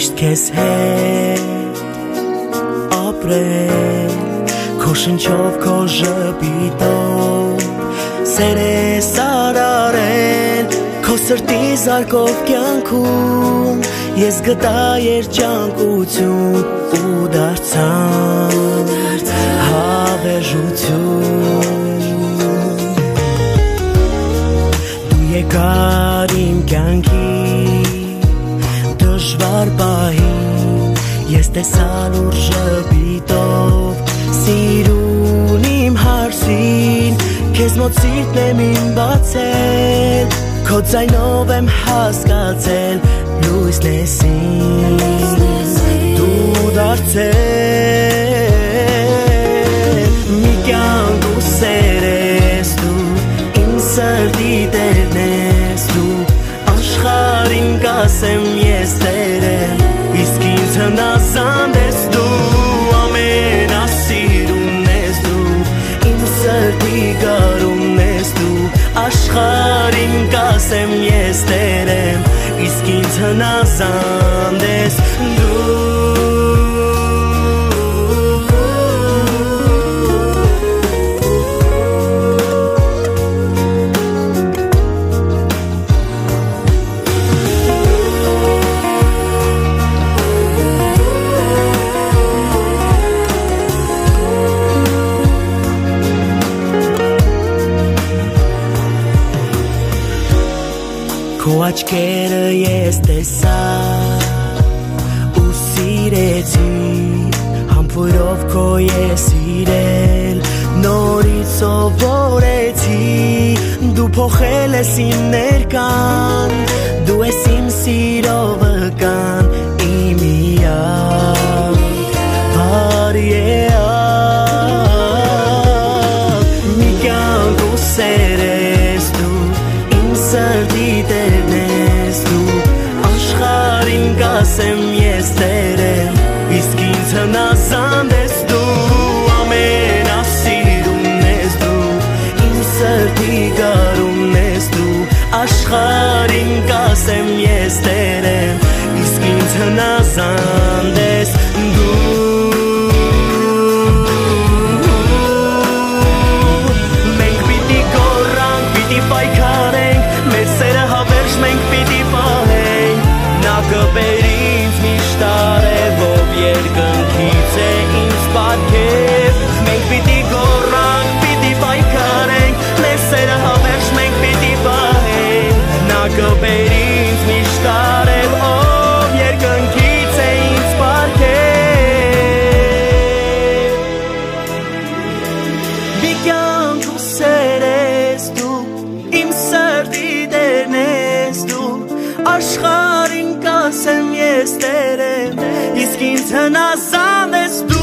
Միշտ քեզ հետ ապրել Քո շնչով, քո ժպիտով Սեր ես արարել Քո սրտի զարկով կյանքում Ես գտա երջանկություն ու դարձան հավերժություն Դու եկար իմ կյանքի դժվար պահին Ես տեսա լուր ժպիտով Սիրուն իմ հարսին Քեզ մոտ սիրտն եմ իմ բացել Քո ձայնով եմ հասկացել Լույսն ես ինձ Դու դարձել Մի կյանք ու սեր ես դու Իմ սրտի տերն ես դու Աշխարհին կասեմ ես տեր եմ Իսկ ինձ հնազանդ ես դու Ամենասիրուն ես դու Իմ սրտի գարունն ես դու Աշխարհին կասեմ ես տեր եմ Իսկ ինձ հնազանդ ես դու Քո աչքերը ես տեսա ու սիրեցի Համբույրով քո ես սիրել նորից սովորեցի Դու փոխել ես իմ ներկան Դու ես իմ սիրո վկան Իմ միակ բարիակ Մի կյանք ու սեր ես դու Իմ սրտի տերն ես դու Աշխարհին կասեմ ես տեր եմ Իսկ ինձ հնազանդ ես դու Ամենասիրուն ես դու Իմ սրտի գարունն ես դու Աշխարհին կասեմ ես տեր եմ Իսկ ինձ հնազանդ ես դու Մենք պիտի գոռանք, պիտի պայքարենք Մեր սերը հավերժ մենք պիտի պահենք Նա կբեր ինձ միշտ արևով Երկնքից է ինձ պարգև Մենք պիտի գոռանք, պիտի պայքարենք Մեր սերը հավերժ մենք պիտի պահենք Նա կբեր ինձ միշտ արևով Երկնքից է ինձ պարգև Մի կյանք ու սեր ես դու Իմ սրտի տերն ես դու Աշխարհին կասեմ ես տեր եմ Իսկ ինձ հնազանդ ես դու